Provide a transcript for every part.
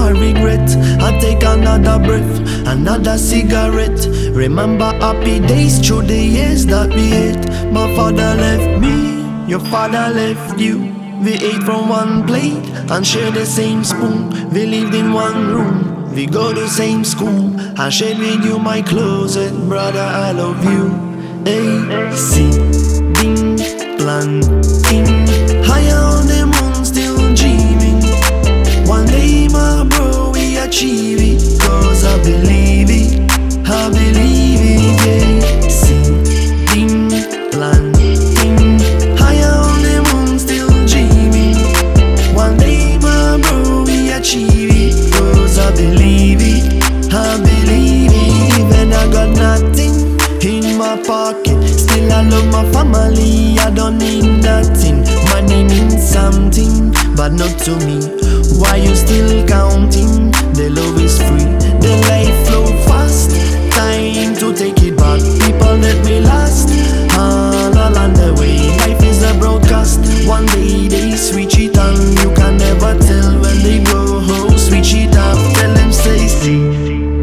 I regret. I take another breath, another cigarette. Remember happy days through the years that we ate. My father left me, your father left you. We ate from one plate and shared the same spoon. We lived in one room, we go to same school. I shared with you my closet, brother, I love you. Hey, sitting, planting, higher on the moon, still dreaming. One day, my bro, we achieve it, cause I believe it, I believe it, yeah. Sitting, planting, higher on the moon, still dreaming. One day, my bro, we achieve it, cause I believe it, I believe it. Even I got nothing in my pocket, still I love my family, I don't need nothing. Money means something, but not to me. Why you still counting? The love is free, the life flow fast. Time to take it back, people let me last. All along the way, life is a broadcast. One day they switch it on, you can never tell when they go home. Switch it up, tell them stay ding,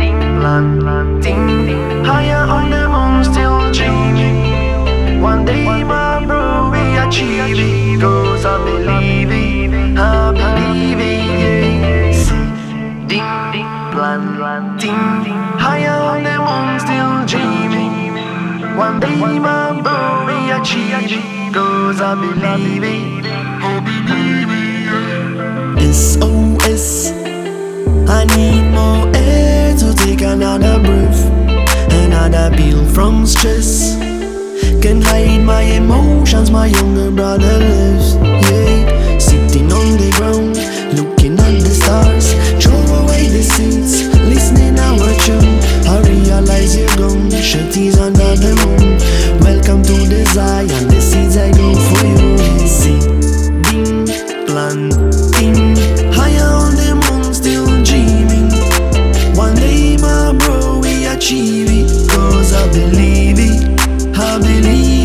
planting, higher on the moon, still dreaming. One day, my bro, we achieve it, cause I believe it, I believe it, yeah. Sitting, planting, higher on the moon, still dreaming. One day, my bro, we achieve it, cause I believe it, I believe it. SOS, I need more air to take another breath, another pill from stress. Can't hide my emotions, my younger brother lives, yeah. Sitting on the ground, looking at the stars. Throw away the seats, listening our tune. I realize you're gone, shirties under the moon. Welcome to the Zion, the seeds I grow for you. Sitting, planting, higher on the moon, still dreaming. One day, my bro, we achieve it, cause I believe it, I believe